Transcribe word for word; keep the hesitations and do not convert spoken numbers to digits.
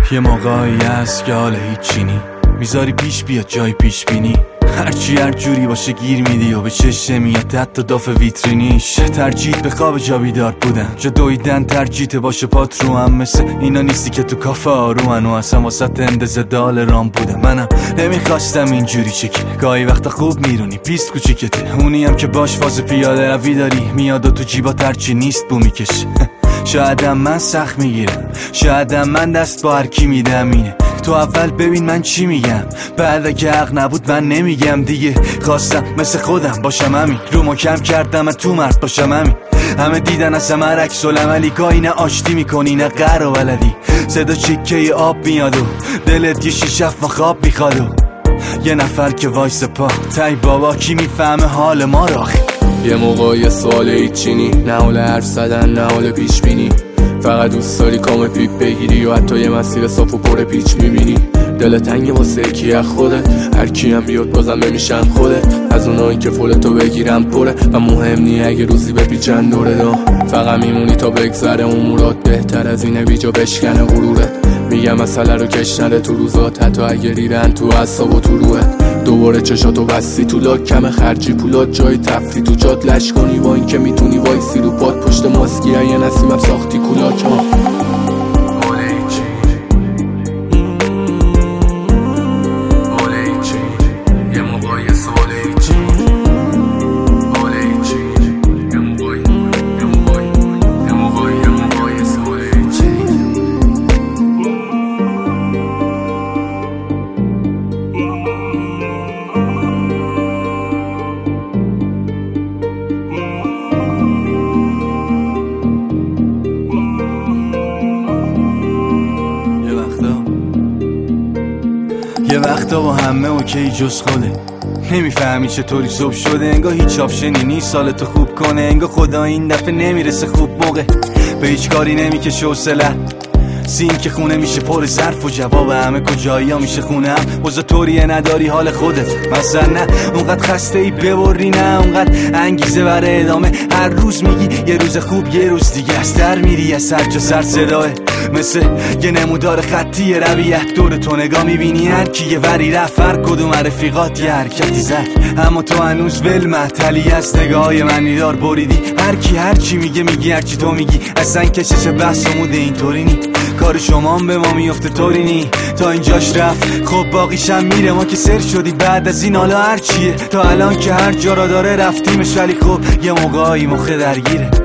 یه موقعی هست که حال هیچی نی، میذاری پیش بیاد جای پیش بینی، هرچی هر جوری باشه گیر میدی و به چشم میاد حتی داف ویترینیش. ترجیح به خواب جا بیدار بودن، جا دویدن ترجیح باشه پات رو هم، مثل اینا نیستی که تو کافه آرومن و اصلا واسه اندازه دال رام بودم. منم نمیخواستم اینجوری چکی، گاهی وقتا خوب میرونی پیست کوچیکته، اونی هم که باش فاز پیاده روی داری میاد و تو جیبا ترچی نیست بو میکشه. شایدم من سخت میگیرم، شایدم من دست با هر کی میدم، اینه تو اول ببین من چی میگم، بعد اگه حق نبود من نمیگم دیگه. خواستم مثل خودم باشم همین، رو ما کم کردم من تو مرد باشم همین. همه دیدن از همه عکس العملی، گاهی نه آشتی میکنی نه قهر و ولدی، صدا چکه آب میاد و دلت یه شیشه و خواب میخواد و یه نفر که وایس پا تای بابا کی میفهمه حال ما رو. یه موقع یه سوال هیچینی، نه حال حرف زدن نه حال پیش بینی، فقط دوست داری کام پیپ بگیری و حتی یه مسیر صاف و پر پیچ میبینی. دل تنگ واسه کی از خودت، هر کی هم بیاد بازم نمیشم خودت، از اونایی که فولتو بگیرم پره و مهم نی اگه روزی بپیچن دوره دا، فقط میمونی تا بگذره امورات، بهتر از اینه بیجا بشکنه غرورت. میگم مسئله رو کش نده تو روزات، حتی اگه ریرن تو اعصاب و تو روحت. دوباره چشاتو بستی تو لاک، کم خرجی پولات جای تفتی تو جات لش کنی، با این که میتونی وایسی رو پاد پشت ماسکی یه نسیمم ساختی کولاک ها. یه وقتا با همه اوکی جز خوده، نمیفهمی چطوری صبح شده، انگار هیچ آپشنی نیست سالتو خوب کنه، انگار خدا این دفعه نمیرسه خوب موقع، به هیچ کاری نمیکشه حوصله‌ت، سین که خونه میشه پر ظرف و جواب همه کجایی ها میشه خونه هم، وزا طوریه نداری حال خودت مثلا، نه اونقدر خسته ای ببری، نه اونقدر انگیزه برای ادامه، هر روز میگی یه روز خوب یه روز دیگه از در میری، از سر جا سر صداه مثل یه نمودار خطی رویت، دور تو نگاه میبینی هر کی یه وری رفت، هر کدوم رفیقات یه حرکتی زد، اما تو هنوز ول محتلی از نگاهای منیدار بریدی، هر کی هر چی میگه میگی هر چی تو میگی، اصلا کشش بحث و موده اینطوری نی، کار شما هم به ما میفته طوری نی، تا اینجاش رفت خب باقیشم میره، ما که سر شدی بعد از این حالا هر چیه، تا الان که هر جا را داره رفتیمش، ولی خب یه موقعی مخه درگیره.